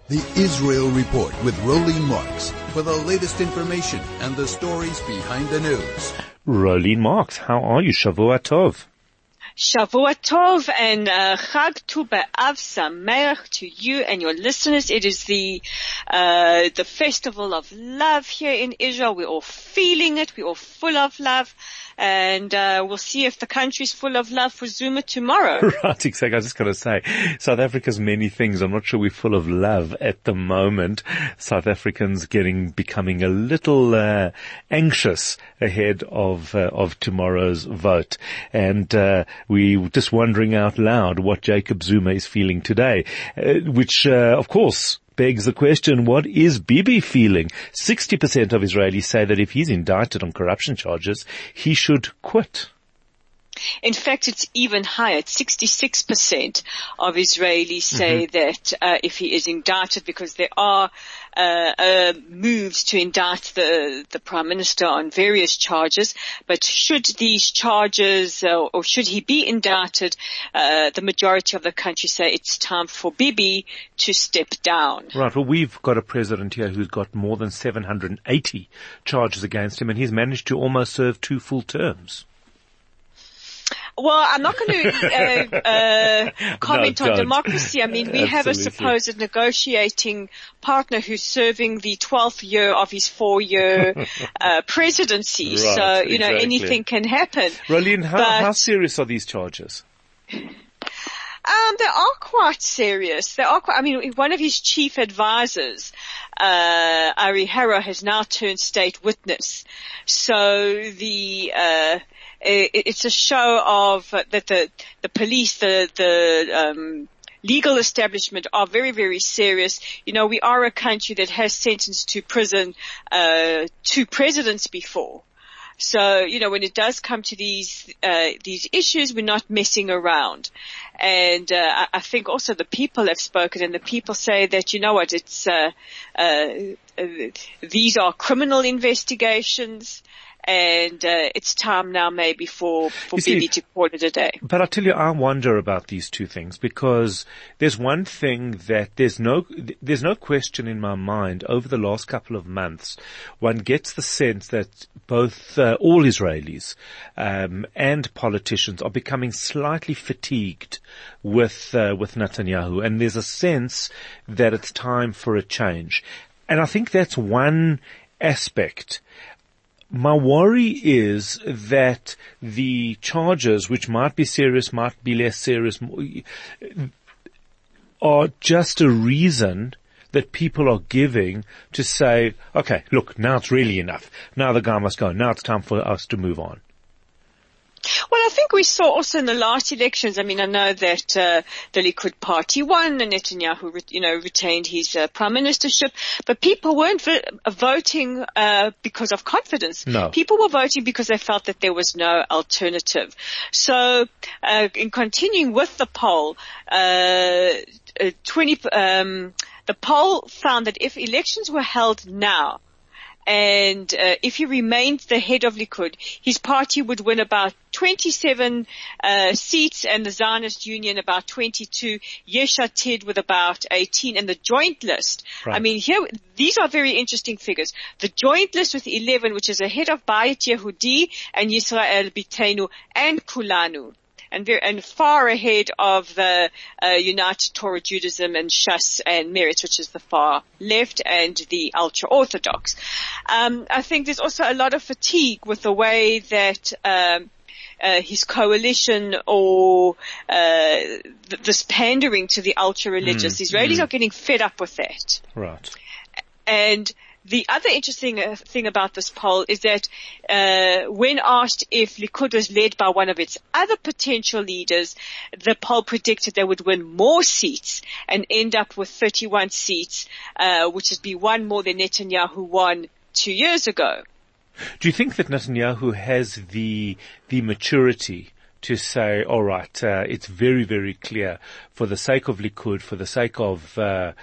The Israel Report with Rolene Marks for the latest information and the stories behind the news. Rolene Marks, how are you? Shavua Tov. Shavua Tov and Chag Tu B'Av Sameach to you and your listeners. It is the festival of love here in Israel. We're all feeling it. We're all full of love. And we'll see if the country's full of love for Zuma tomorrow. Right, exactly. I was just going to say, South Africa's many things. I'm not sure we're full of love at the moment. South Africans becoming a little anxious ahead of tomorrow's vote. And we just wondering out loud what Jacob Zuma is feeling today, which of course begs the question, what is Bibi feeling? 60% of Israelis say that if he's indicted on corruption charges, he should quit. In fact, it's even higher. 66% of Israelis say that if he is indicted, because there are moves to indict the Prime Minister on various charges, but should these charges or should he be indicted, the majority of the country say it's time for Bibi to step down. Right. Well, we've got a president here who's got more than 780 charges against him, and he's managed to almost serve 2 full terms. Well, I'm not going to comment on democracy. I mean, we have a supposed negotiating partner who's serving the 12th year of his 4-year presidency. Right, so, you know, anything can happen. Rolene, how serious are these charges? They are quite serious. I mean, one of his chief advisors, Ari Hara, has now turned state witness. So it's a show of that the police, the legal establishment are very, very serious. You know, we are a country that has sentenced to prison 2 presidents before. So, you know, when it does come to these issues, we're not messing around. And I think also the people have spoken, and the people say that, you know what, it's these are criminal investigations. And it's time now maybe for Bibi to call it a day. But I tell you, I wonder about these two things, because there's one thing that there's no question in my mind. Over the last couple of months, one gets the sense that both all Israelis and politicians are becoming slightly fatigued with Netanyahu, and there's a sense that it's time for a change. And I think that's one aspect. My worry is that the charges, which might be serious, might be less serious, are just a reason that people are giving to say, okay, look, now it's really enough. Now the guy must go. Now it's time for us to move on. Well, I think we saw also in the last elections, I mean, I know that the Likud party won and Netanyahu, retained his prime ministership, but people weren't voting because of confidence. No. People were voting because they felt that there was no alternative. So, in continuing with the poll, the poll found that if elections were held now, and if he remained the head of Likud, his party would win about 27 seats, and the Zionist Union about 22, Yesh Atid with about 18, and the joint list. Right. I mean, these are very interesting figures. The joint list with 11, which is ahead of Bayit Yehudi and Yisrael Biteinu and Kulanu. And far ahead of the United Torah Judaism and Shas and Meretz, which is the far left, and the ultra-Orthodox. I think there's also a lot of fatigue with the way that his coalition or this pandering to the ultra-religious. Israelis are getting fed up with that. Right. And the other interesting thing about this poll is that when asked if Likud was led by one of its other potential leaders, the poll predicted they would win more seats and end up with 31 seats, which would be one more than Netanyahu won 2 years ago. Do you think that Netanyahu has the maturity to say, all right, it's very, very clear, for the sake of Likud, for the sake of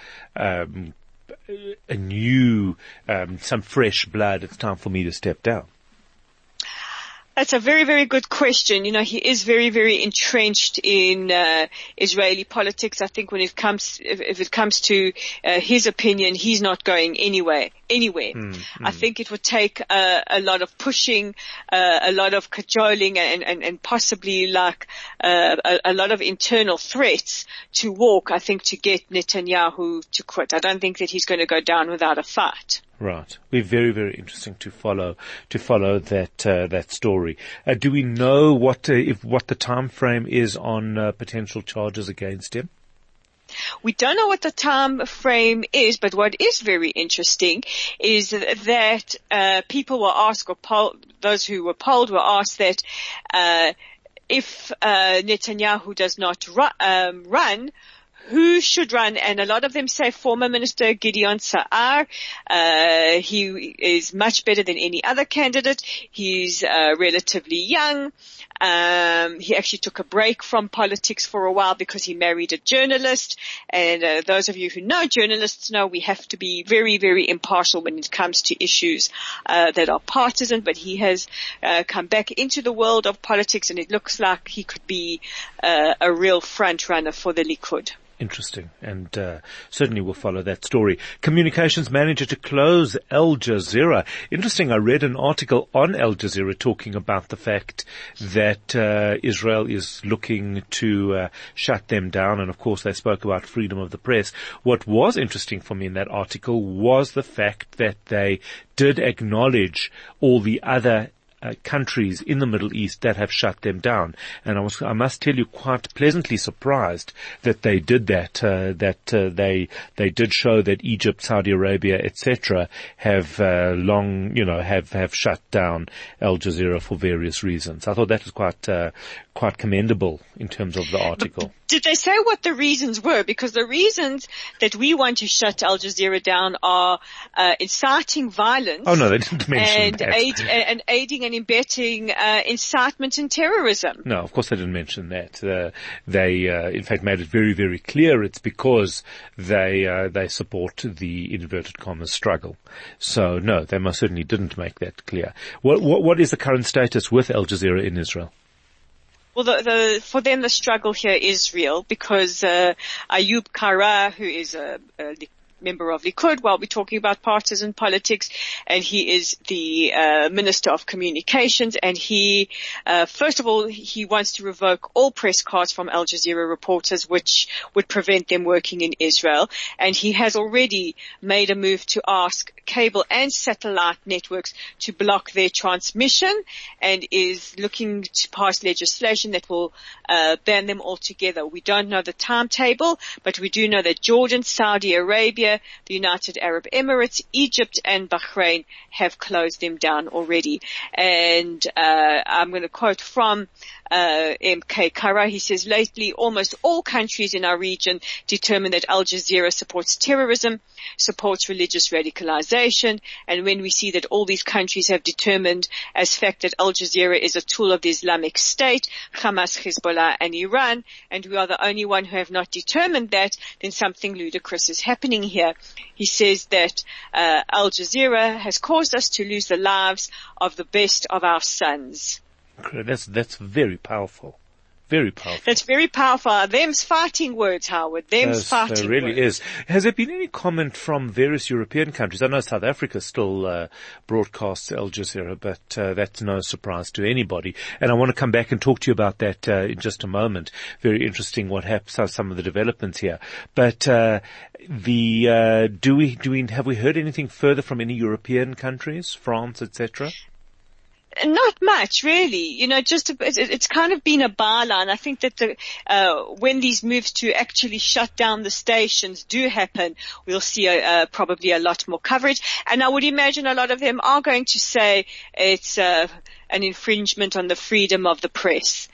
a new, some fresh blood, it's time for me to step down? That's a very, very good question. You know, he is very, very entrenched in Israeli politics. I think when it comes, if it comes to his opinion, he's not going anywhere. I think it would take a lot of pushing, a lot of cajoling, and possibly like a lot of internal threats to walk. I think to get Netanyahu to quit. I don't think that he's going to go down without a fight. Right. We're very, very interesting to follow that story. Do we know what the time frame is on potential charges against him? We don't know what the time frame is, but what is very interesting is that people were asked, or those who were polled were asked that if Netanyahu does not run, who should run? And a lot of them say former Minister Gideon Sa'ar. He is much better than any other candidate. He's relatively young. He actually took a break from politics for a while because he married a journalist. And those of you who know journalists know we have to be very, very impartial when it comes to issues that are partisan. But he has come back into the world of politics, and it looks like he could be a real front runner for the Likud. Interesting, and certainly we'll follow that story. Communications manager to close Al Jazeera. Interesting, I read an article on Al Jazeera talking about the fact that Israel is looking to shut them down, and of course they spoke about freedom of the press. What was interesting for me in that article was the fact that they did acknowledge all the other countries in the Middle East that have shut them down. And I must tell you, quite pleasantly surprised that they did that, they did show that Egypt, Saudi Arabia, etc. have have shut down Al Jazeera for various reasons. I thought that was quite commendable in terms of the article. Did they say what the reasons were? Because the reasons that we want to shut Al Jazeera down are inciting violence. Oh no, they didn't mention that. And aiding and abetting incitement and terrorism. No, of course they didn't mention that. They in fact made it very, very clear it's because they support the inverted commas struggle. So no, they most certainly didn't make that clear. What is the current status with Al Jazeera in Israel? Well, for them the struggle here is real because Ayub Kara, who is a member of Likud, while we're talking about partisan politics, and he is the Minister of Communications, and he, first of all, he wants to revoke all press cards from Al Jazeera reporters, which would prevent them working in Israel, and he has already made a move to ask cable and satellite networks to block their transmission, and is looking to pass legislation that will ban them altogether. We don't know the timetable, but we do know that Jordan, Saudi Arabia, the United Arab Emirates, Egypt, and Bahrain have closed them down already. And I'm going to quote from MK Kara. He says, lately, almost all countries in our region determine that Al Jazeera supports terrorism, supports religious radicalization, and when we see that all these countries have determined as fact that Al Jazeera is a tool of the Islamic State, Hamas, Hezbollah, and Iran, and we are the only one who have not determined that, then something ludicrous is happening here. He says that Al Jazeera has caused us to lose the lives of the best of our sons. That's very powerful. Very powerful. That's very powerful. Them's fighting words, Howard. Them's fighting words. It really is. Has there been any comment from various European countries? I know South Africa still broadcasts Al Jazeera, but that's no surprise to anybody. And I want to come back and talk to you about that in just a moment. Very interesting what happens, some of the developments here. But have we heard anything further from any European countries, France, etc.? Not much, really. You know, it's kind of been a byline. I think that when these moves to actually shut down the stations do happen, we'll see probably a lot more coverage. And I would imagine a lot of them are going to say it's an infringement on the freedom of the press.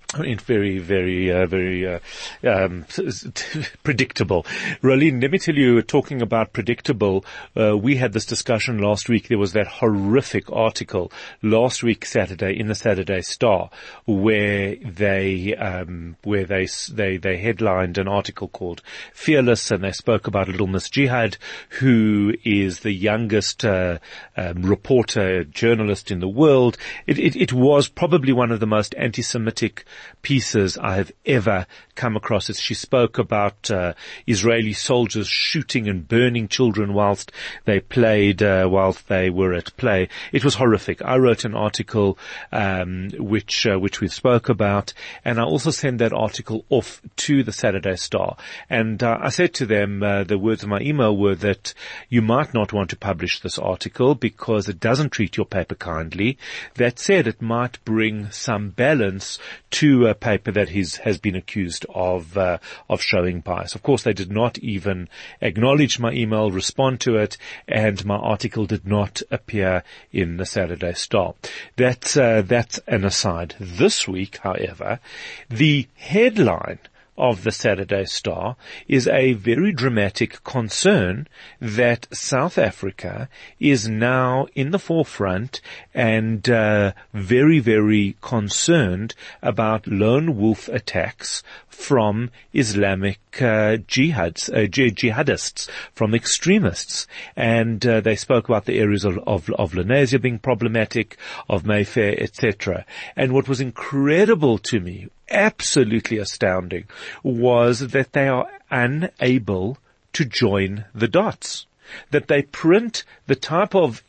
I mean, very, very predictable. Rolene, let me tell you, talking about predictable, we had this discussion last week. There was that horrific article last week, Saturday, in the Saturday Star, where they headlined an article called Fearless, and they spoke about Little Miss Jihad, who is the youngest reporter, journalist in the world. It was probably one of the most anti-Semitic pieces I have ever come across. She spoke about Israeli soldiers shooting and burning children whilst they played, whilst they were at play. It was horrific. I wrote an article which we spoke about, and I also sent that article off to the Saturday Star. And I said to them, the words of my email were that you might not want to publish this article because it doesn't treat your paper kindly. That said, it might bring some balance to a paper that has been accused of showing bias. Of course, they did not even acknowledge my email, respond to it, and my article did not appear in the Saturday Star. That's an aside. This week, however, the headline of the Saturday Star is a very dramatic concern that South Africa is now in the forefront and very, very concerned about lone wolf attacks from Islamic jihadists, from extremists. And they spoke about the areas of Lenasia being problematic, of Mayfair, etc. And what was incredible to me, absolutely astounding, was that they are unable to join the dots. That they print the type of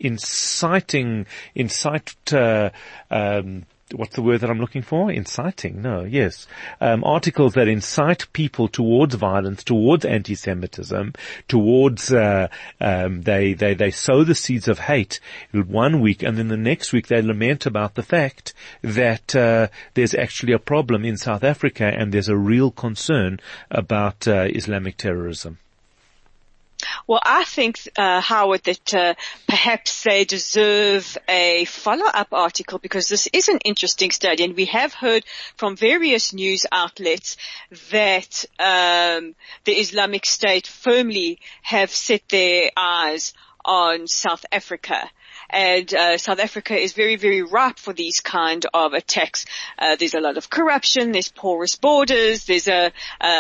what's the word that I'm looking for? Inciting? No, yes. Articles that incite people towards violence, towards anti-Semitism, towards, they sow the seeds of hate 1 week, and then the next week they lament about the fact that, there's actually a problem in South Africa and there's a real concern about, Islamic terrorism. Well, I think, Howard, that perhaps they deserve a follow-up article because this is an interesting study, and we have heard from various news outlets that the Islamic State firmly have set their eyes on South Africa. And South Africa is very, very ripe for these kind of attacks. There's a lot of corruption, there's porous borders, there's a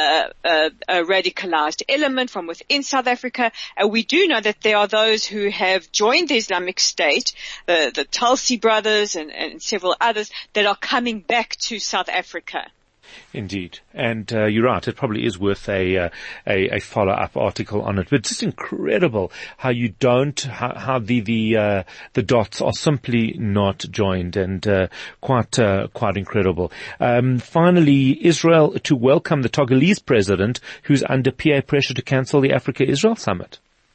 radicalized element from within South Africa. And we do know that there are those who have joined the Islamic State, the Tulsi brothers and several others, that are coming back to South Africa. Indeed. And you're right, it probably is worth a follow-up article on it. But it's just incredible how how the dots are simply not joined, and quite incredible. Finally, Israel to welcome the Togolese president who's under PA pressure to cancel the Africa-Israel summit.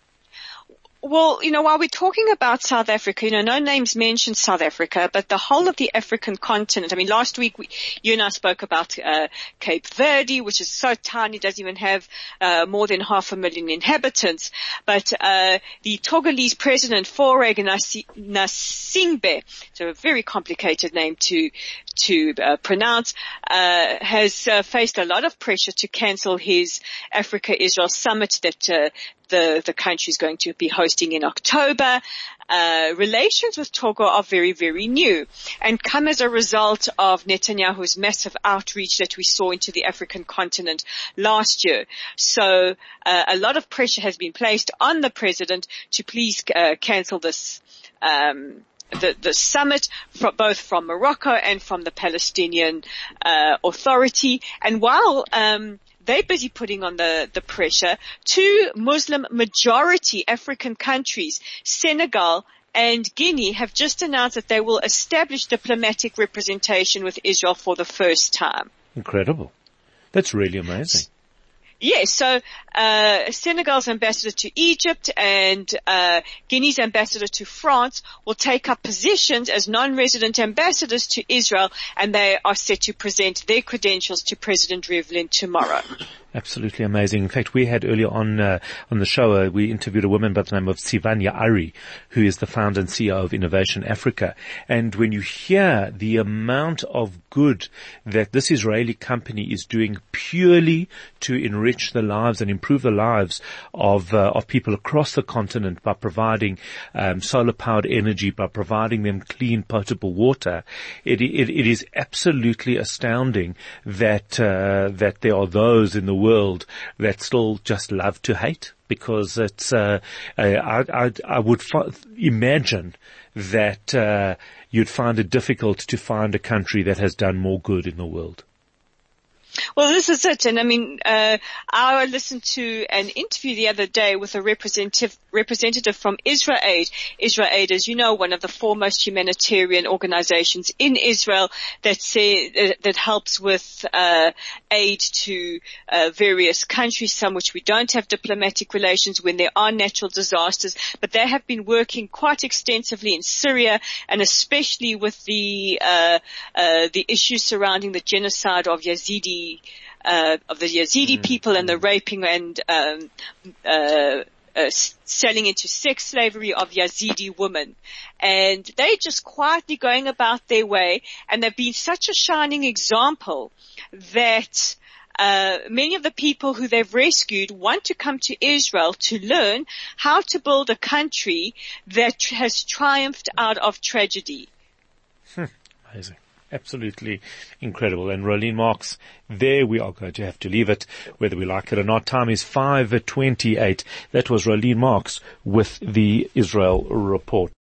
Well, while we're talking about South Africa, no names mentioned South Africa, but the whole of the African continent. I mean, last week you and I spoke about Cape Verde, which is so tiny, doesn't even have more than 500,000 inhabitants. But the Togolese president, Faure Gnassingbé, so a very complicated name to pronounce, has faced a lot of pressure to cancel his Africa-Israel summit that the country is going to be hosting in October. Relations with Togo are very, very new and come as a result of Netanyahu's massive outreach that we saw into the African continent last year. So a lot of pressure has been placed on the president to please cancel this the summit, both from Morocco and from the Palestinian Authority. And while they're busy putting on the pressure, two Muslim majority African countries, Senegal and Guinea, have just announced that they will establish diplomatic representation with Israel for the first time. Incredible. That's really amazing. Yes, so Senegal's ambassador to Egypt and Guinea's ambassador to France will take up positions as non-resident ambassadors to Israel, and they are set to present their credentials to President Rivlin tomorrow. Absolutely amazing. In fact, we had earlier on the show, we interviewed a woman by the name of Sivanya Ari, who is the founder and CEO of Innovation Africa. And when you hear the amount of good that this Israeli company is doing purely to enrich the lives and improve the lives of people across the continent by providing solar powered energy, by providing them clean, potable water, it is absolutely astounding that there are those in the world that still just love to hate, because it's I would imagine that you'd find it difficult to find a country that has done more good in the world. Well, this is it. And I mean, I listened to an interview the other day with a representative from Israel Aid. Israel Aid, as you know, one of the foremost humanitarian organizations in Israel that helps with aid to various countries, some which we don't have diplomatic relations when there are natural disasters. But they have been working quite extensively in Syria, and especially with the issues surrounding the genocide of Yazidi people and the raping and selling into sex slavery of Yazidi women. And they're just quietly going about their way, and they've been such a shining example that many of the people who they've rescued want to come to Israel to learn how to build a country that has triumphed out of tragedy. Amazing. Absolutely incredible. And Rolene Marks, there we are going to have to leave it, whether we like it or not. Time is 5:28. That was Rolene Marks with the Israel Report.